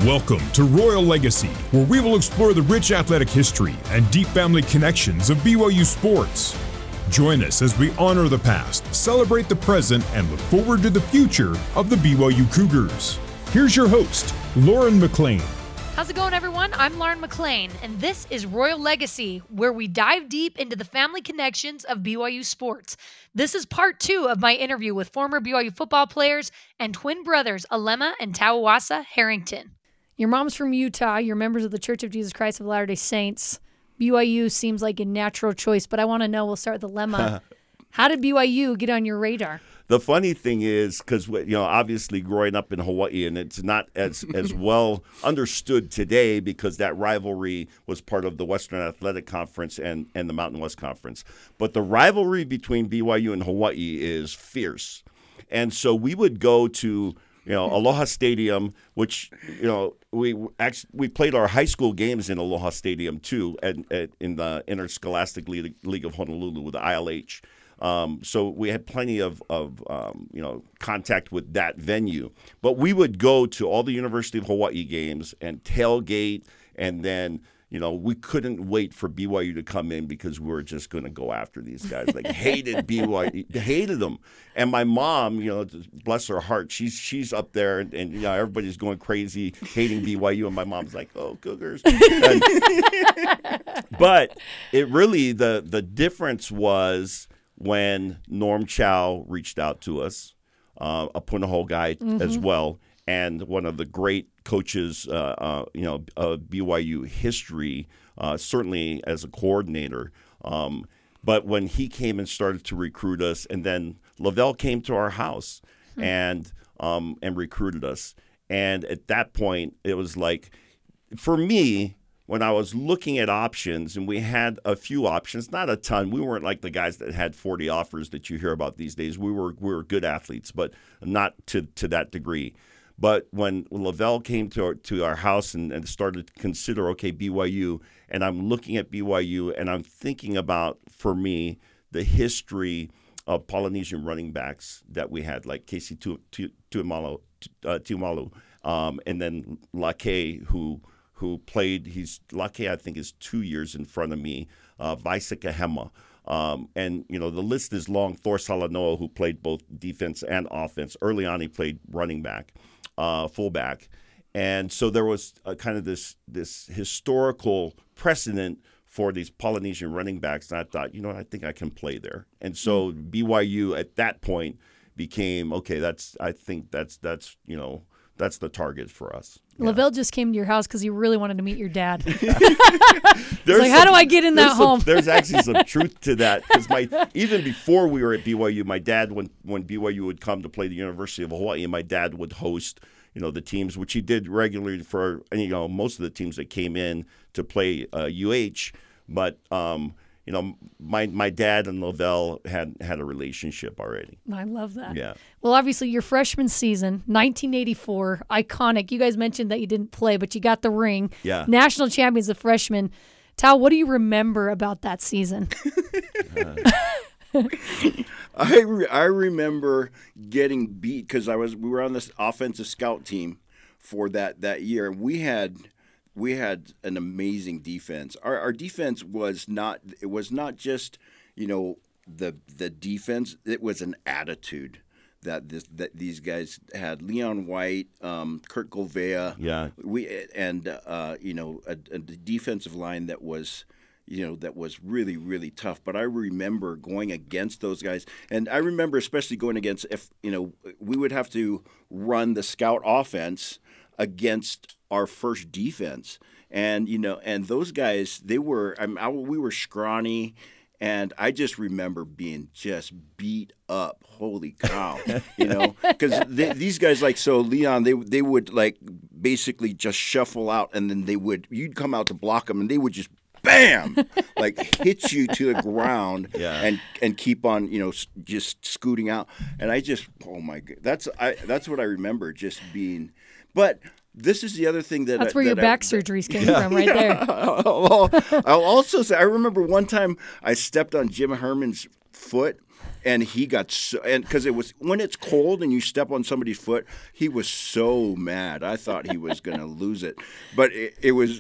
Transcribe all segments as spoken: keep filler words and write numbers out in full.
Welcome to Royal Legacy, where we will explore the rich athletic history and deep family connections of B Y U sports. Join us as we honor the past, celebrate the present, and look forward to the future of the B Y U Cougars. Here's your host, Lauren McLean. How's it going, everyone? I'm Lauren McLean, and this is Royal Legacy, where we dive deep into the family connections of B Y U sports. This is part two of my interview with former B Y U football players and twin brothers Alema and Tawawasa Harrington. Your mom's from Utah. You're members of the Church of Jesus Christ of Latter-day Saints. B Y U seems like a natural choice, but I want to know, we'll start with Alema. How did B Y U get on your radar? The funny thing is, because, you know, obviously growing up in Hawaii, and it's not as, as well understood today because that rivalry was part of the Western Athletic Conference and, and the Mountain West Conference. But the rivalry between B Y U and Hawaii is fierce. And so we would go to, you know, Aloha Stadium, which, you know, we actually we played our high school games in Aloha Stadium, too, at, at, in the Interscholastic League, League of Honolulu with the I L H. Um, so we had plenty of, of um, you know, contact with that venue. But we would go to all the University of Hawaii games and tailgate, and then, you know, we couldn't wait for B Y U to come in because we were just going to go after these guys. Like, hated B Y U, hated them. And my mom, you know, bless her heart, she's she's up there, and, and you know, everybody's going crazy, hating B Y U, and my mom's like, oh, Cougars. And, but it really, the the difference was when Norm Chow reached out to us, uh, a Punahou guy mm-hmm. as well, and one of the great coaches, uh, uh, you know, of B Y U history, uh, certainly as a coordinator. Um, but when he came and started to recruit us, and then Lavelle came to our house mm-hmm. and um, and recruited us. And at that point, it was like, for me, when I was looking at options, and we had a few options, not a ton. We weren't like the guys that had forty offers that you hear about these days. We were we were good athletes, but not to, to that degree. But when Lavelle came to our, to our house and, and started to consider, okay, B Y U, and I'm looking at B Y U, and I'm thinking about, for me, the history of Polynesian running backs that we had, like Casey Tuimalu, uh, Tuimalu, um, and then Lake, who – who played, he's lucky, I think, is two years in front of me, uh, Vaisa Kahema. Um, and, you know, the list is long. Thor Salanoa, who played both defense and offense. Early on, he played running back, uh, fullback. And so there was a, kind of this this historical precedent for these Polynesian running backs. And I thought, you know, I think I can play there. And so mm-hmm. B Y U at that point became, okay, that's, I think that's, that's you know, that's the target for us. Yeah. Lavelle just came to your house because he really wanted to meet your dad. He's like, how some, do I get in that some, home? There's actually some truth to that, because my even before we were at B Y U, my dad, when when B Y U would come to play the University of Hawaii, my dad would host, you know, the teams, which he did regularly for, you know, most of the teams that came in to play uh, U H. But um, you know, my my dad and Lavelle had had a relationship already. I love that. Yeah. Well, obviously, your freshman season, nineteen eighty-four, iconic. You guys mentioned that you didn't play, but you got the ring. Yeah. National champions of freshmen. Tal, what do you remember about that season? uh. I re- I remember getting beat because I was we were on this offensive scout team for that that year. We had. We had an amazing defense. Our our defense was not it was not just, you know, the the defense. It was an attitude that this that these guys had. Leon White, um, Kurt Govea, yeah, we and uh, you know a, a defensive line that was, you know, that was really really tough. But I remember going against those guys, and I remember especially going against, if you know, we would have to run the scout offense against our first defense, and you know, and those guys, they were, I mean, I, we were scrawny, and I just remember being just beat up. Holy cow, you know, because these guys, like, so Leon, they they would like basically just shuffle out, and then they would, you'd come out to block them, and they would just bam, like hit you to the ground, yeah. and and keep on, you know, just scooting out, and I just, oh my god, that's I that's what I remember, just being, but. This is the other thing that that's where I, your that back I, surgeries came yeah, from, right yeah. there. I'll, I'll also say I remember one time I stepped on Jim Herman's foot, and he got so and because it was when it's cold and you step on somebody's foot, he was so mad. I thought he was going to lose it, but it, it was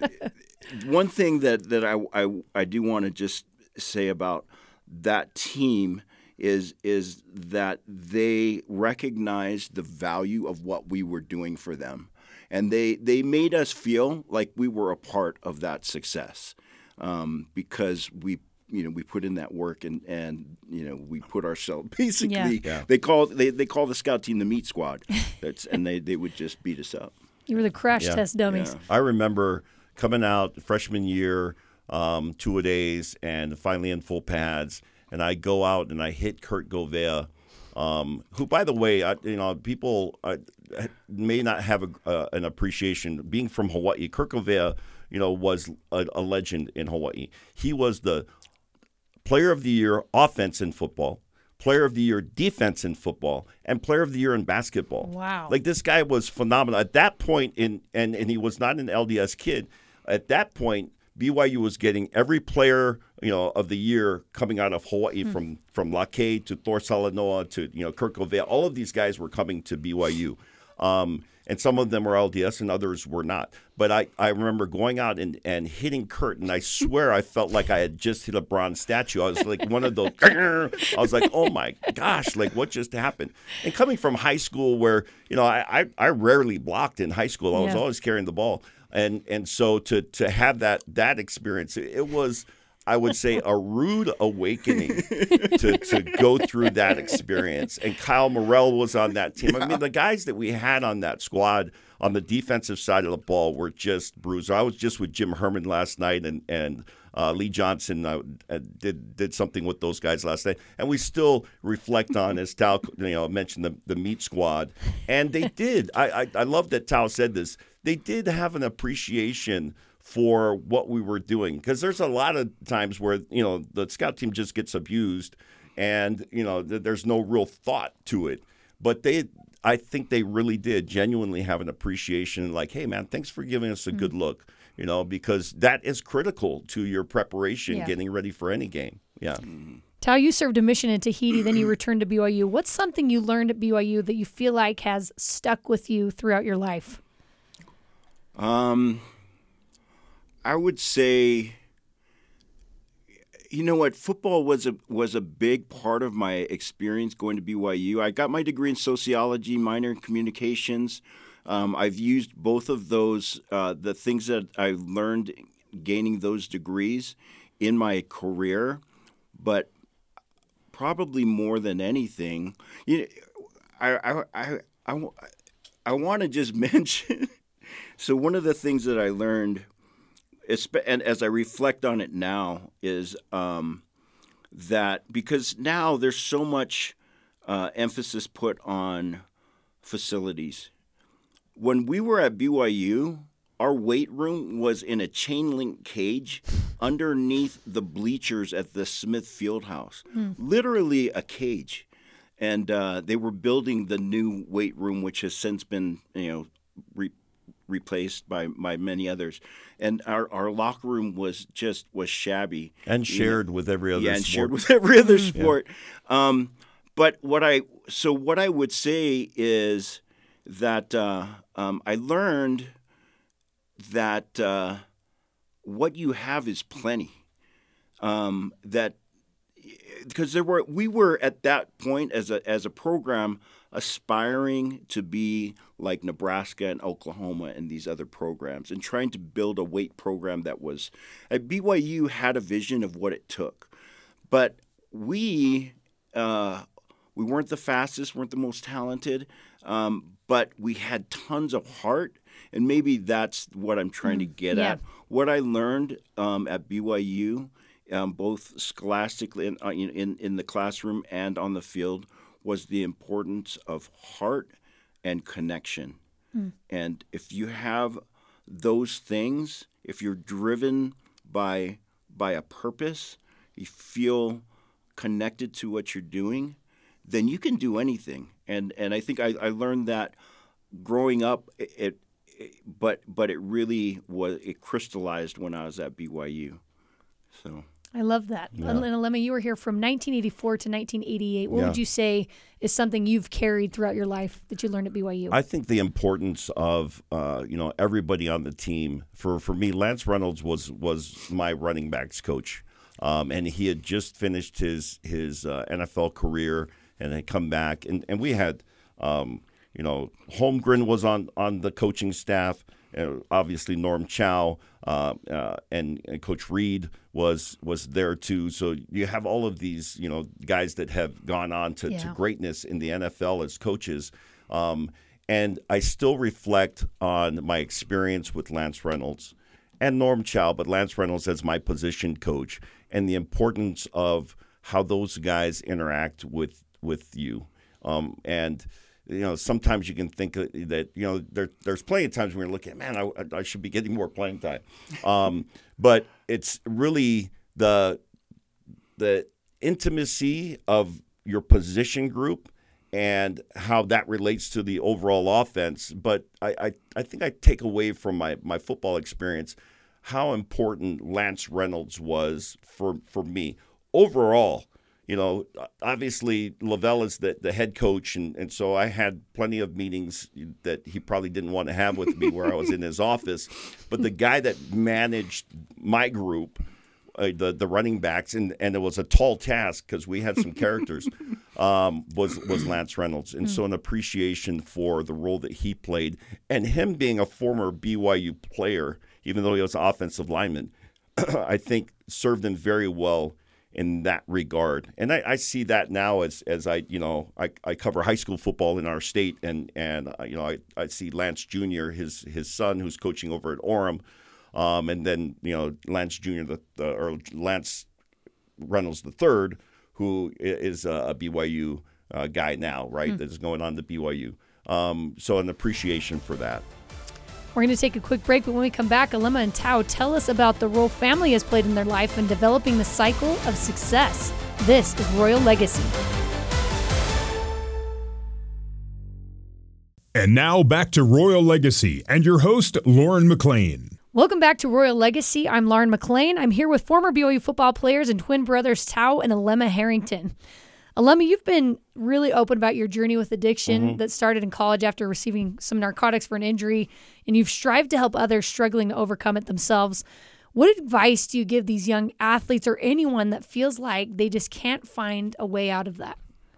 one thing that that I I, I do want to just say about that team is is that they recognized the value of what we were doing for them. And they, they made us feel like we were a part of that success um, because we you know we put in that work and, and you know we put ourselves basically Yeah. Yeah. they call they, they call the scout team the meat squad. That's and they, they would just beat us up. You were the crash Yeah. test dummies. Yeah. I remember coming out freshman year, um, two a days, and finally in full pads, and I go out and I hit Kurt Govea, um, who, by the way, I, you know, people uh, may not have a, uh, an appreciation. Being from Hawaii, Kurt Govea, you know, was a, a legend in Hawaii. He was the Player of the Year offense in football, Player of the Year defense in football, and Player of the Year in basketball. Wow. Like, this guy was phenomenal. At that point, in and, and he was not an L D S kid. At that point, B Y U was getting every player, you know, of the year coming out of Hawaii, mm. from from Lake to Thor Salanoa to, you know, Kurt Govea. All of these guys were coming to B Y U. Um, and some of them were L D S and others were not. But I, I remember going out and, and hitting Kurt, and I swear I felt like I had just hit a bronze statue. I was like one of those, I was like, oh my gosh, like what just happened? And coming from high school where, you know, I, I, I rarely blocked in high school. I was Yeah. always carrying the ball. And and so to to have that that experience, it was, I would say, a rude awakening to, to go through that experience. And Kyle Morrell was on that team. I mean, the guys that we had on that squad on the defensive side of the ball were just bruised. I was just with Jim Herman last night, and and uh, Lee Johnson uh, did did something with those guys last night. And we still reflect on, as Tao, you know, mentioned, the, the meat squad. And they did. I, I, I love that Tao said this. They did have an appreciation for what we were doing, because there's a lot of times where, you know, the scout team just gets abused and, you know, th- there's no real thought to it. But they, I think they really did genuinely have an appreciation, like, hey, man, thanks for giving us a mm-hmm. good look, you know, because that is critical to your preparation, yeah. getting ready for any game. Yeah. Mm-hmm. Tao, you served a mission in Tahiti, then you returned to B Y U. What's something you learned at B Y U that you feel like has stuck with you throughout your life? Um, I would say, you know what, football was a was a big part of my experience going to B Y U. I got my degree in sociology, minor in communications. Um, I've used both of those, uh, the things that I learned gaining those degrees in my career, but probably more than anything, you know, I I I I, I want to just mention. So one of the things that I learned, and as I reflect on it now, is um, that because now there's so much uh, emphasis put on facilities. When we were at B Y U, our weight room was in a chain link cage underneath the bleachers at the Smith Fieldhouse, mm. literally a cage. And uh, they were building the new weight room, which has since been, you know, re- replaced by, by many others. And our, our locker room was just was shabby. And shared you know, with every other yeah, sport. and shared with every other sport. Yeah. Um, but what I so what I would say is that uh, um, I learned that uh, what you have is plenty. Um, that because there were we were at that point as a as a program aspiring to be like Nebraska and Oklahoma and these other programs, and trying to build a weight program that was at B Y U had a vision of what it took, but we uh, we weren't the fastest, weren't the most talented, um, but we had tons of heart, and maybe that's what I'm trying mm, to get yeah. at. What I learned um, at B Y U. Um, both scholastically in, uh, in in the classroom and on the field, was the importance of heart and connection. Mm. And if you have those things, if you're driven by by a purpose, you feel connected to what you're doing, then you can do anything. And and I think I, I learned that growing up. It, it but but it really was it crystallized when I was at B Y U. So. I love that. Yeah. And Alema, you were here from nineteen eighty-four to nineteen eighty-eight. What Yeah. would you say is something you've carried throughout your life that you learned at B Y U? I think the importance of uh, you know everybody on the team. For for me, Lance Reynolds was was my running backs coach, um, and he had just finished his his uh, N F L career and had come back, and and we had um, you know Holmgren was on on the coaching staff. Uh, obviously, Norm Chow uh, uh, and, and Coach Reed was was there too. So you have all of these, you know, guys that have gone on to, Yeah. to greatness in the N F L as coaches. Um, and I still reflect on my experience with Lance Reynolds and Norm Chow, but Lance Reynolds as my position coach, and the importance of how those guys interact with with you. Um, and you know, sometimes you can think that, you know, there, there's plenty of times when you're looking at, man, I, I should be getting more playing time. Um, but it's really the the intimacy of your position group and how that relates to the overall offense. But I, I, I think I take away from my, my football experience how important Lance Reynolds was for, for me. Overall, you know, obviously Lavelle is the, the head coach, and, and so I had plenty of meetings that he probably didn't want to have with me where I was in his office. But the guy that managed my group, uh, the the running backs, and, and it was a tall task because we had some characters, um, was was Lance Reynolds. And so an appreciation for the role that he played, and him being a former B Y U player, even though he was an offensive lineman, I think served him very well in that regard. And I, I see that now as as I, you know, I, I cover high school football in our state, and, and uh, you know, I, I see Lance Junior, his his son, who's coaching over at Orem, um, and then, you know, Lance Junior, the, the or Lance Reynolds the third, who is a, a B Y U uh, guy now, right, mm. that is going on to B Y U. Um, so an appreciation for that. We're going to take a quick break, but when we come back, Alema and Tao tell us about the role family has played in their life in developing the cycle of success. This is Royal Legacy. And now back to Royal Legacy and your host, Lauren McLean. Welcome back to Royal Legacy. I'm Lauren McLean. I'm here with former B Y U football players and twin brothers Tao and Alema Harrington. Alema, you've been really open about your journey with addiction mm-hmm. that started in college after receiving some narcotics for an injury, and you've strived to help others struggling to overcome it themselves. What advice do you give these young athletes or anyone that feels like they just can't find a way out of that?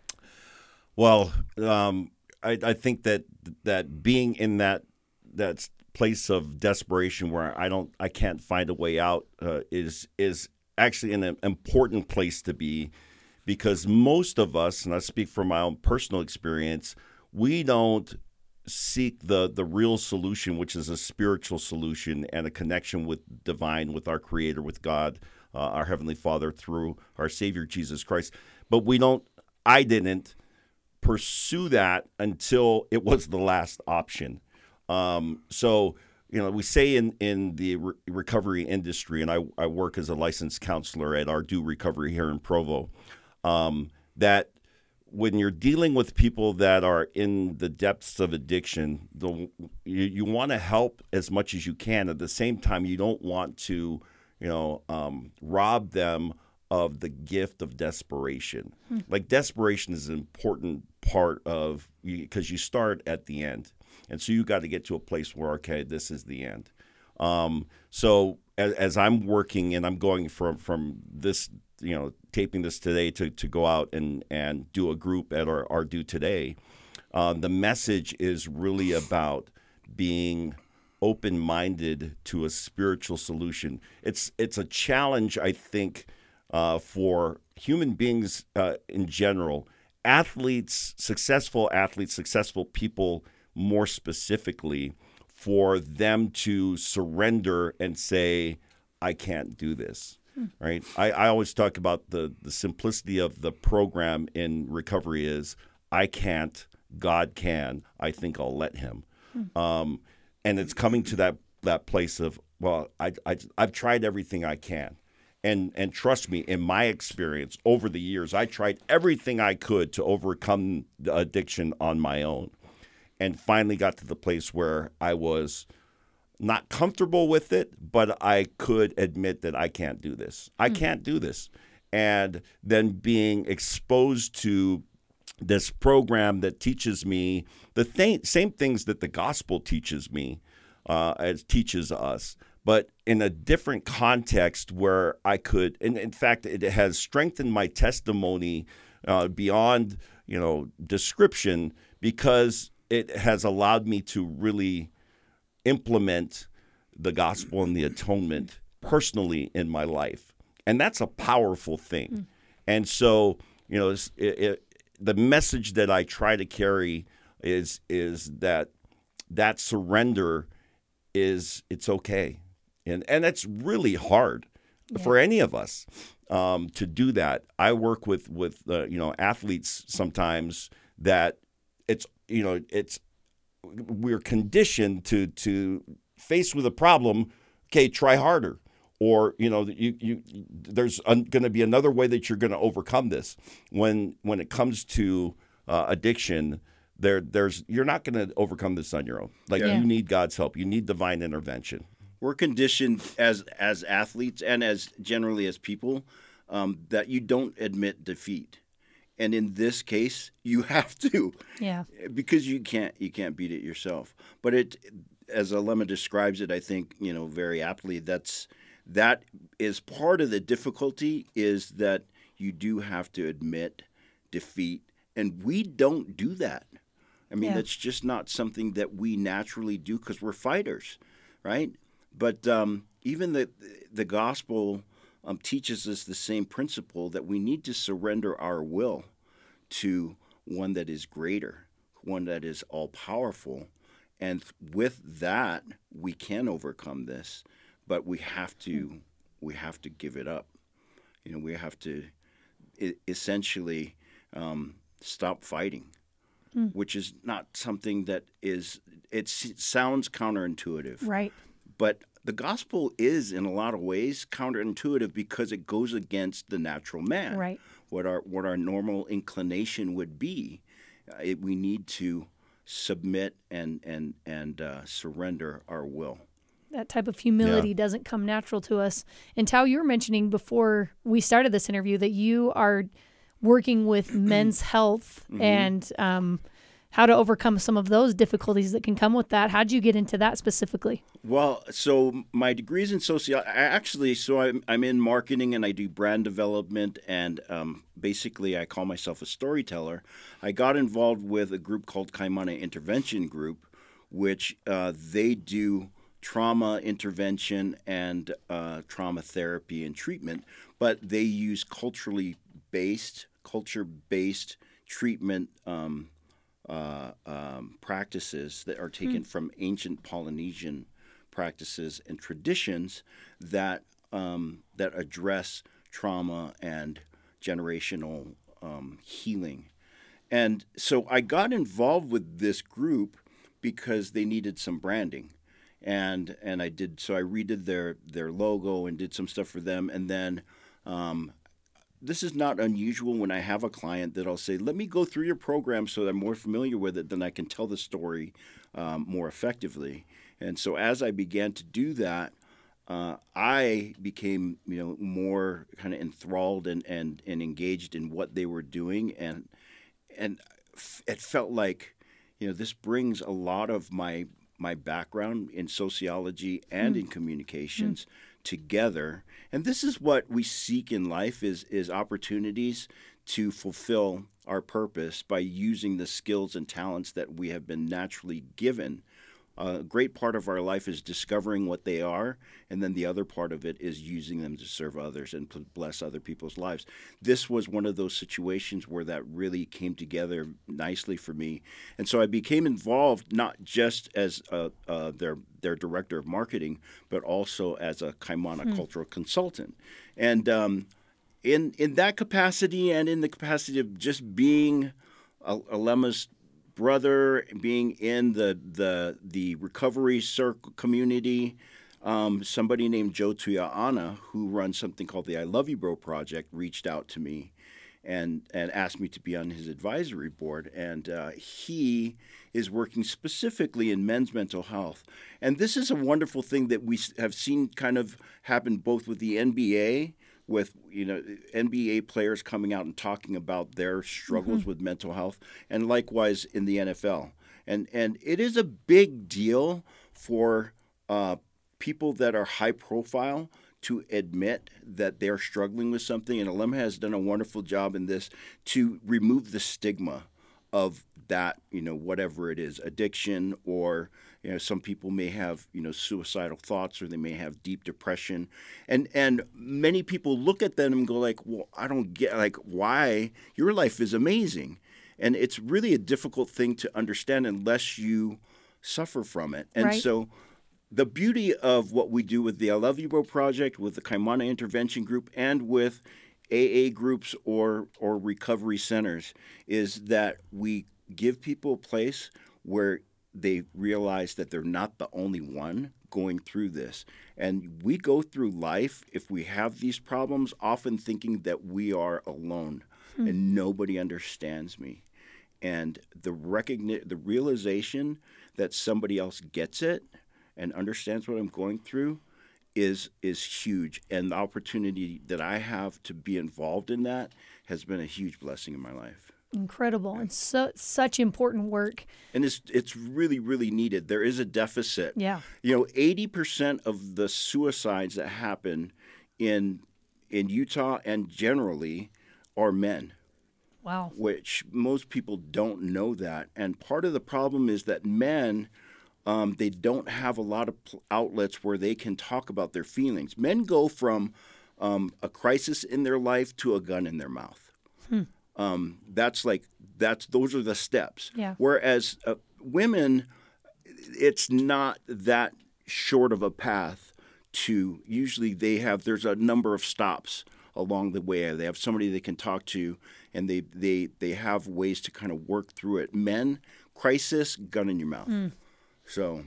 Well, um, I, I think that that being in that that place of desperation where I don't, I can't find a way out uh, is is actually an important place to be. Because most of us, and I speak from my own personal experience, we don't seek the the real solution, which is a spiritual solution and a connection with divine, with our Creator, with God, uh, our Heavenly Father, through our Savior, Jesus Christ. But we don't, I didn't pursue that until it was the last option. Um, so, you know, we say in, in the re- recovery industry, and I, I work as a licensed counselor at our Do Recovery here in Provo, Um, that when you're dealing with people that are in the depths of addiction, the, you, you want to help as much as you can. At the same time, you don't want to, you know, um, rob them of the gift of desperation. Hmm. Like desperation is an important part of, because you start at the end. And so you got to get to a place where, okay, this is the end. Um, so as, as I'm working and I'm going from, from this, you know, taping this today to, to go out and, and do a group at our, our Do Today, uh, the message is really about being open-minded to a spiritual solution. It's it's a challenge, I think, uh, for human beings uh, in general, athletes, successful athletes, successful people more specifically, for them to surrender and say, I can't do this. Right. I, I always talk about the, the simplicity of the program in recovery is I can't, God can, I think I'll let him. Hmm. Um, and it's coming to that, that place of, well, I, I, I've tried everything I can. And and trust me, in my experience over the years, I tried everything I could to overcome the addiction on my own, and finally got to the place where I was not comfortable with it, but I could admit that I can't do this. I mm. can't do this. And then being exposed to this program that teaches me the th- same things that the gospel teaches me, uh, as teaches us, but in a different context where I could, and in fact, it has strengthened my testimony uh, beyond, you know, description, because it has allowed me to really implement the gospel and the atonement personally in my life. And that's a powerful thing. Mm. And so, you know, it, it, the message that I try to carry is is that that surrender is, it's okay. And and that's really hard yeah. for any of us um, to do that. I work with, with uh, you know, athletes sometimes that it's, you know, it's, we're conditioned to to face with a problem, okay, try harder, or you know you you there's un, going to be another way that you're going to overcome this. When when it comes to uh, addiction, there there's you're not going to overcome this on your own. Like yeah. you need God's help. You need divine intervention. We're conditioned as as athletes and as generally as people um, that you don't admit defeat. And in this case, you have to, yeah, because you can't you can't beat it yourself. But it, as Alema describes it, I think you know very aptly. That's that is part of the difficulty, is that you do have to admit defeat, and we don't do that. I mean, yeah. that's just not something that we naturally do because we're fighters, right? But um, even the the gospel. Um, teaches us the same principle, that we need to surrender our will to one that is greater, one that is all-powerful. And with that, we can overcome this, but we have to we have to give it up. You know, we have to essentially um, stop fighting, mm. which is not something that is, it sounds counterintuitive. Right. But the gospel is, in a lot of ways, counterintuitive because it goes against the natural man. Right. What our what our normal inclination would be. Uh, it, we need to submit and and and uh, surrender our will. That type of humility yeah. doesn't come natural to us. And Tao, you were mentioning before we started this interview that you are working with men's health mm-hmm. and um, how to overcome some of those difficulties that can come with that. How'd you get into that specifically? Well, so my degree's in sociology. Actually, so I'm, I'm in marketing and I do brand development, and um, basically I call myself a storyteller. I got involved with a group called Kaimana Intervention Group, which uh, they do trauma intervention and uh, trauma therapy and treatment, but they use culturally based, culture-based treatment um Uh, um, practices that are taken mm. from ancient Polynesian practices and traditions that um, that address trauma and generational um, healing. And so I got involved with this group because they needed some branding, and and I did so I redid their their logo and did some stuff for them, and then. Um, This is not unusual when I have a client that I'll say, let me go through your program so that I'm more familiar with it, then I can tell the story um, more effectively. And so as I began to do that, uh, I became, you know, more kind of enthralled and, and, and engaged in what they were doing. And, and it felt like, you know, this brings a lot of my, my background in sociology and mm. in communications mm. together. And this is what we seek in life, is is opportunities to fulfill our purpose by using the skills and talents that we have been naturally given. Uh, a great part of our life is discovering what they are, and then the other part of it is using them to serve others and to bless other people's lives. This was one of those situations where that really came together nicely for me. And so I became involved not just as a, uh, their their director of marketing, but also as a Kaimana hmm. cultural consultant. And um, in in that capacity, and in the capacity of just being Alema's brother, being in the the the recovery circle community, um, somebody named Joe Tuya'ana, who runs something called the I Love You Bro Project, reached out to me, and and asked me to be on his advisory board. And uh, he is working specifically in men's mental health. And this is a wonderful thing that we have seen kind of happen both with the N B A, with you know N B A players coming out and talking about their struggles mm-hmm. with mental health, and likewise in the N F L. And and it is a big deal for uh, people that are high profile to admit that they're struggling with something. And Alema has done a wonderful job in this to remove the stigma of that, you know, whatever it is, addiction, or, you know, some people may have, you know, suicidal thoughts, or they may have deep depression. And and many people look at them and go like, well, I don't get, like, why? Your life is amazing. And it's really a difficult thing to understand unless you suffer from it. And right. so the beauty of what we do with the I Love You Bro Project, with the Kaimana Intervention Group, and with A A groups or or recovery centers is that we give people a place where they realize that they're not the only one going through this. And we go through life, if we have these problems, often thinking that we are alone hmm. and nobody understands me. And the recogni- the realization that somebody else gets it and understands what I'm going through is is huge. And the opportunity that I have to be involved in that has been a huge blessing in my life. Incredible. It's so, such important work. And it's it's really, really needed. There is a deficit. Yeah. You know, eighty percent of the suicides that happen in in Utah and generally are men. Wow. Which most people don't know that. And part of the problem is that men, um, they don't have a lot of pl- outlets where they can talk about their feelings. Men go from um, a crisis in their life to a gun in their mouth. Hmm. Um, that's like, that's, those are the steps. Yeah. Whereas uh, women, it's not that short of a path to, usually they have, there's a number of stops along the way. They have somebody they can talk to, and they, they, they have ways to kind of work through it. Men, crisis, gun in your mouth. Mm. So,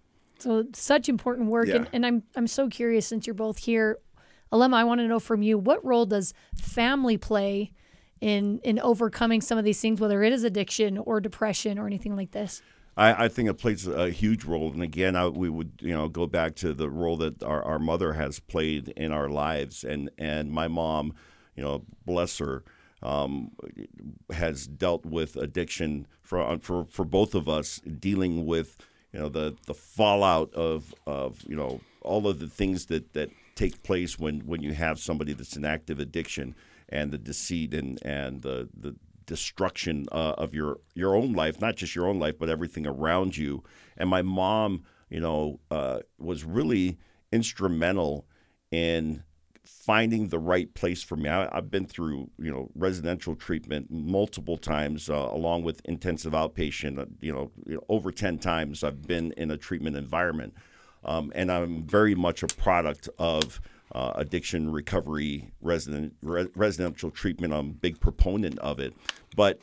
so such important work. Yeah. And, and I'm, I'm so curious, since you're both here, Alema, I want to know from you, what role does family play in in overcoming some of these things, whether it is addiction or depression or anything like this? I, I think it plays a huge role. And again, I, we would you know go back to the role that our, our mother has played in our lives. And, and my mom, you know, bless her, um, has dealt with addiction for, for, for both of us, dealing with, you know, the, the fallout of, of, you know, all of the things that, that take place when, when you have somebody that's in active addiction, and the deceit and, and the, the destruction uh, of your, your own life, not just your own life, but everything around you. And my mom, you know, uh, was really instrumental in finding the right place for me. I, I've been through, you know, residential treatment multiple times, uh, along with intensive outpatient, uh, you, know, you know, over ten times I've been in a treatment environment. Um, and I'm very much a product of Uh, addiction recovery, resident re- residential treatment. I'm a big proponent of it. But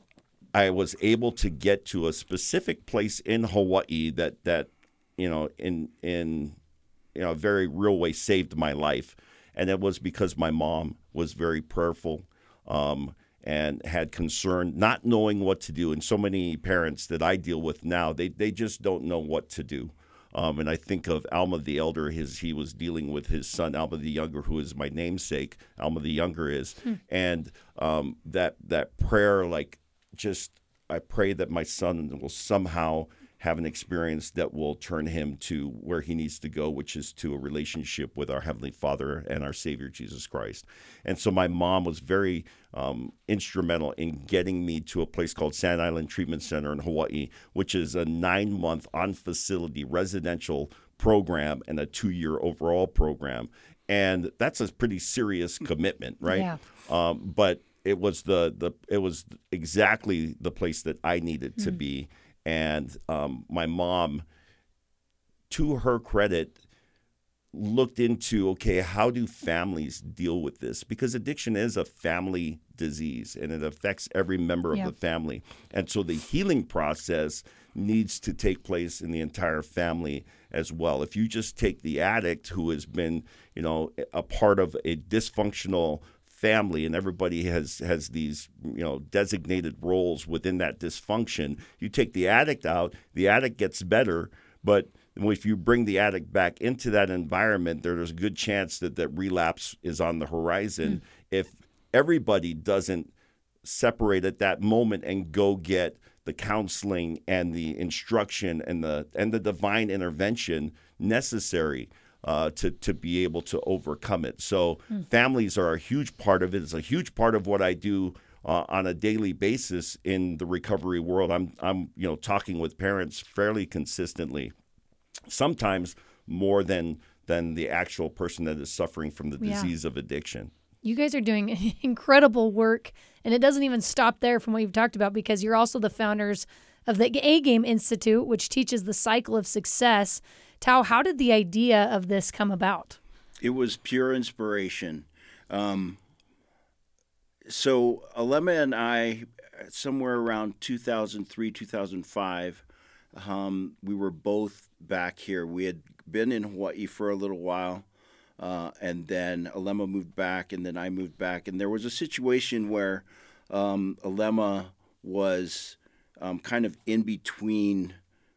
I was able to get to a specific place in Hawaii that that you know in in you know a very real way saved my life, and it was because my mom was very prayerful um, and had concern, not knowing what to do. And so many parents that I deal with now, they they just don't know what to do. Um, and I think of Alma the Elder. His he was dealing with his son Alma the Younger, who is my namesake. Alma the Younger is, hmm. and um, that that prayer, like, just I pray that my son will somehow have an experience that will turn him to where he needs to go, which is to a relationship with our Heavenly Father and our Savior Jesus Christ. And so my mom was very um, instrumental in getting me to a place called Sand Island Treatment Center in Hawaii, which is a nine-month on-facility residential program and a two-year overall program. And that's a pretty serious commitment, right? Yeah. Um, but it was the the it was exactly the place that I needed mm-hmm. to be. And um, my mom, to her credit, looked into, okay, how do families deal with this? Because addiction is a family disease, and it affects every member of yeah. the family. And so the healing process needs to take place in the entire family as well. If you just take the addict who has been, you know, a part of a dysfunctional family and everybody has has these, you know, designated roles within that dysfunction. You take the addict out, the addict gets better, but if you bring the addict back into that environment, there's a good chance that that relapse is on the horizon. Mm. If everybody doesn't separate at that moment and go get the counseling and the instruction and the and the divine intervention necessary uh, to to be able to overcome it. So mm. families are a huge part of it. It's a huge part of what I do uh, on a daily basis in the recovery world. I'm I'm you know talking with parents fairly consistently, sometimes more than than the actual person that is suffering from the yeah. disease of addiction. You guys are doing incredible work, and it doesn't even stop there from what you've talked about, because you're also the founders of the A-Game Institute, which teaches the cycle of success. Tao, how did the idea of this come about? It was pure inspiration. Um, so Alema and I, somewhere around two thousand three, two thousand five, um, we were both back here. We had been in Hawaii for a little while. Uh, and then Alema moved back, and then I moved back. And there was a situation where um, Alema was um, kind of in between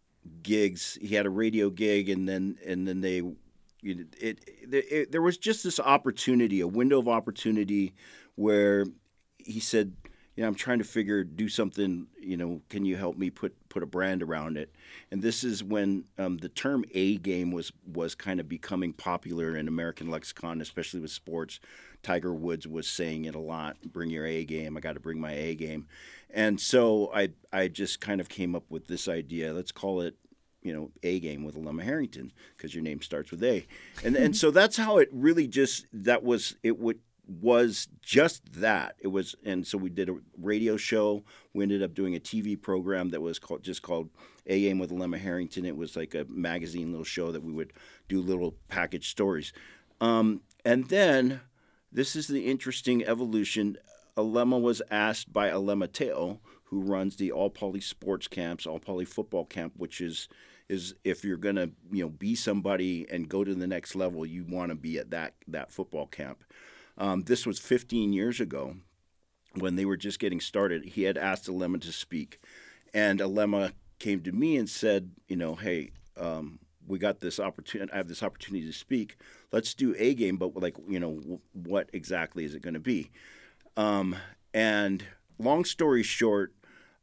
gigs. He had a radio gig, and then and then they, it, it, it, it there was just this opportunity, a window of opportunity, where he said, you know, I'm trying to figure, do something, you know, can you help me put, put a brand around it? And this is when um, the term A-game was, was kind of becoming popular in American lexicon, especially with sports. Tiger Woods was saying it a lot, bring your A-game, I got to bring my A-game. And so I I just kind of came up with this idea, let's call it, you know, A-game with Alema Harrington, because your name starts with A. And and so that's how it really just, that was, it would, was just that. It was, and so we did a radio show. We ended up doing a T V program that was called just called A-Game with Alema Harrington. It was like a magazine little show that we would do little package stories. Um, and then this is the interesting evolution. Alema was asked by Alema Teo, who runs the All Poly Sports Camps, All Poly Football Camp, which is is if you're gonna you know be somebody and go to the next level, you want to be at that that football camp. Um, this was fifteen years ago when they were just getting started. He had asked Alema to speak, and Alema came to me and said, you know, hey, um, we got this opportunity. I have this opportunity to speak. Let's do A-game, but like, you know, w- what exactly is it going to be? Um, and long story short,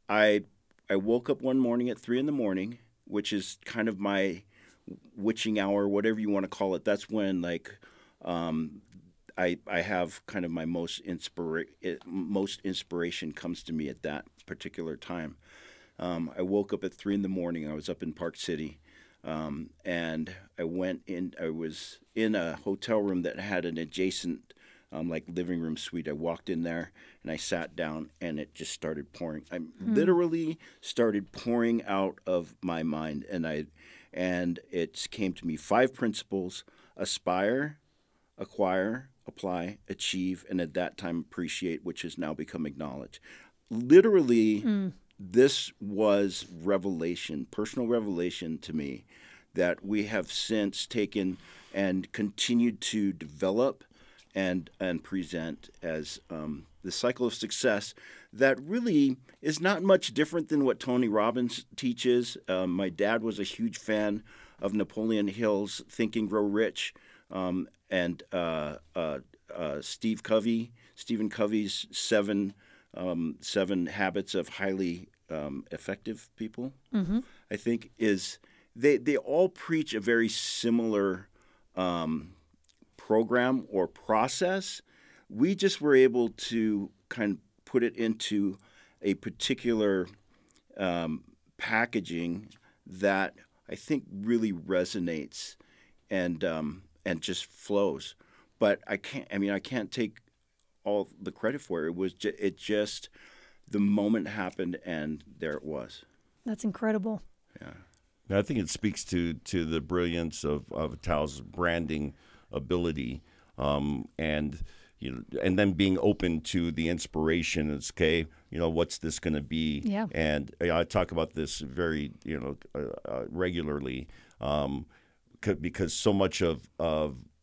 I I woke up one morning at three in the morning, which is kind of my witching hour, whatever you want to call it. That's when like. Um, I, I have kind of my most inspira- most inspiration comes to me at that particular time. Um, I woke up at three in the morning. I was up in Park City, um, and I went in. I was in a hotel room that had an adjacent, um, like living room suite. I walked in there and I sat down, and it just started pouring. I mm. literally started pouring out of my mind, and I, and it came to me five principles: aspire, acquire, apply, achieve, and at that time appreciate, which has now become acknowledge. Literally, mm. this was revelation, personal revelation to me, that we have since taken and continued to develop and and present as um, the cycle of success that really is not much different than what Tony Robbins teaches. Um, my dad was a huge fan of Napoleon Hill's Think and Grow Rich. Um, and uh, uh, uh, Steve Covey, Stephen Covey's seven um, seven habits of highly um, effective people, mm-hmm. I think is they they all preach a very similar um, program or process. We just were able to kind of put it into a particular um, packaging that I think really resonates and um, and just flows. But I can't. I mean, I can't take all the credit for it. It was ju- it just the moment happened, and there it was. That's incredible. Yeah, I think it speaks to to the brilliance of of Tao's branding ability, um, and you know, and then being open to the inspiration. It's okay. You know, what's this going to be? Yeah. And you know, I talk about this very you know uh, uh, regularly, um, c- because so much of of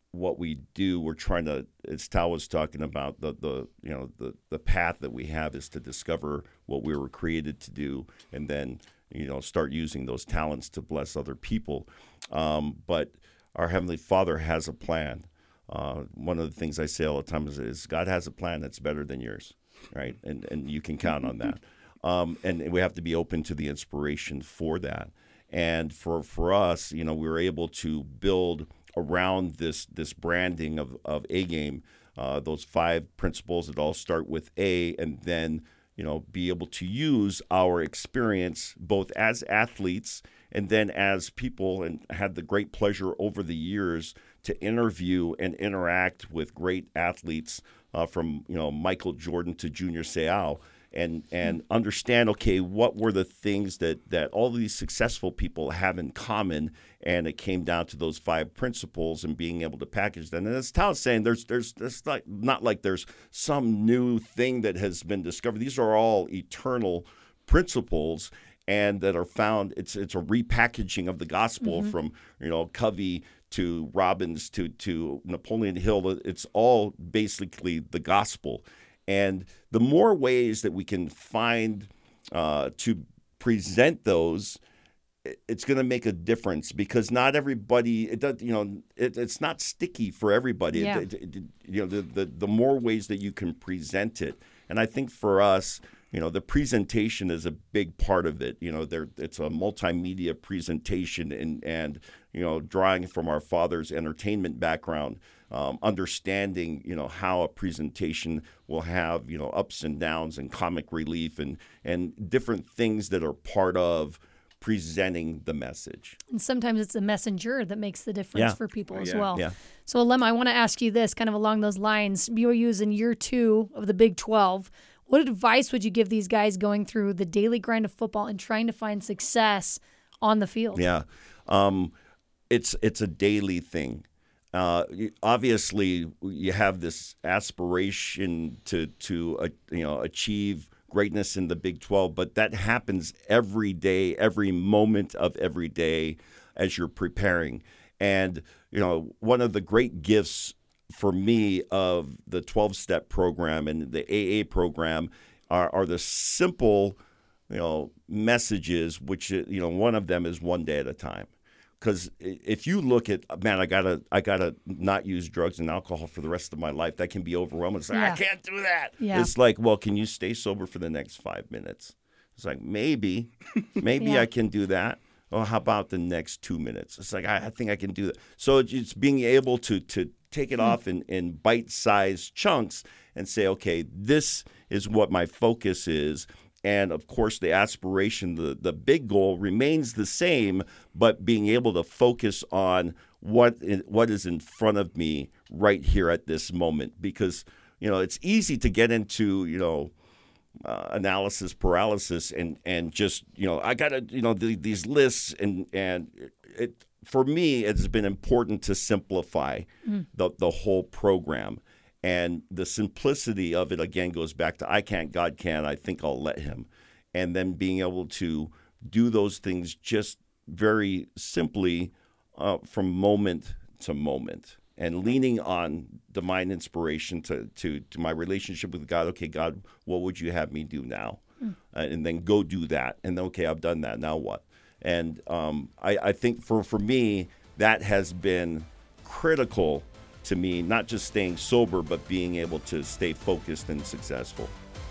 what we do, we're trying to, as Tal was talking about, the the you know the the path that we have is to discover what we were created to do, and then you know start using those talents to bless other people. Um, but our Heavenly Father has a plan. Uh, one of the things I say all the time is, is God has a plan that's better than yours, right? And and you can count on that. Um, and we have to be open to the inspiration for that. And for for us, you know, we were able to build around this this branding of, of A-Game, uh, those five principles that all start with A, and then, you know, be able to use our experience both as athletes and then as people, and had the great pleasure over the years to interview and interact with great athletes uh, from, you know, Michael Jordan to Junior Seau. And and understand, okay, what were the things that, that all these successful people have in common, and it came down to those five principles and being able to package them. And as Tal's saying, there's there's there's like not like there's some new thing that has been discovered. These are all eternal principles, and that are found. It's it's a repackaging of the gospel mm-hmm. from you know Covey to Robbins to to Napoleon Hill. It's all basically the gospel. And the more ways that we can find uh, to present those, it's going to make a difference, because not everybody, it does, you know, it, it's not sticky for everybody. Yeah. It, it, it, you know, the, the the more ways that you can present it, and I think for us, you know, the presentation is a big part of it. You know, there it's a multimedia presentation, and and you know, drawing from our father's entertainment background. Um, understanding, you know, how a presentation will have, you know, ups and downs and comic relief and and different things that are part of presenting the message. And sometimes it's the messenger that makes the difference yeah. for people oh, as yeah. well. Yeah. So, Alema, I want to ask you this, kind of along those lines. B Y U is in year two of the Big twelve. What advice would you give these guys going through the daily grind of football and trying to find success on the field? Yeah, um, it's it's a daily thing. Uh, obviously, you have this aspiration to to uh, you know achieve greatness in the Big twelve, but that happens every day, every moment of every day as you're preparing. And you know, one of the great gifts for me of the twelve-step program and the A A program are, are the simple, you know, messages. Which you know, one of them is one day at a time. Because if you look at, man, I gotta, I gotta not use drugs and alcohol for the rest of my life, that can be overwhelming. It's like, yeah. I can't do that. Yeah. It's like, well, can you stay sober for the next five minutes? It's like, maybe, maybe yeah. I can do that. Well, how about the next two minutes? It's like, I, I think I can do that. So it's being able to to take it mm. off in, in bite-sized chunks and say, okay, this is what my focus is. And, of course, the aspiration, the, the big goal remains the same, but being able to focus on what what is in front of me right here at this moment. Because, you know, it's easy to get into, you know, uh, analysis paralysis and, and just, you know, I got to, you know, the, these lists. And, and it, it for me, it's been important to simplify mm. the, the whole program. And the simplicity of it, again, goes back to I can't, God can, I think I'll let him. And then being able to do those things just very simply uh, from moment to moment, and leaning on divine inspiration to, to, to my relationship with God. Okay, God, what would you have me do now? Mm. Uh, and then go do that. And then, okay, I've done that. Now what? And um, I, I think for, for me, that has been critical to me, not just staying sober, but being able to stay focused and successful.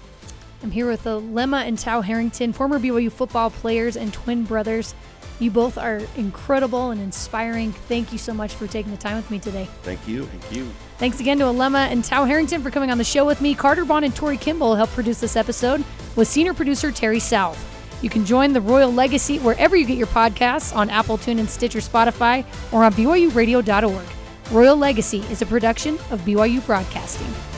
I'm here with Alema and Tal Harrington, former B Y U football players and twin brothers. You both are incredible and inspiring. Thank you so much for taking the time with me today. Thank you. Thank you. Thanks again to Alema and Tal Harrington for coming on the show with me. Carter Bond and Tori Kimball helped produce this episode with senior producer Terry South. You can join the Royal Legacy wherever you get your podcasts, on Apple, TuneIn, Stitcher, Spotify, or on B Y U radio dot org. Royal Legacy is a production of B Y U Broadcasting.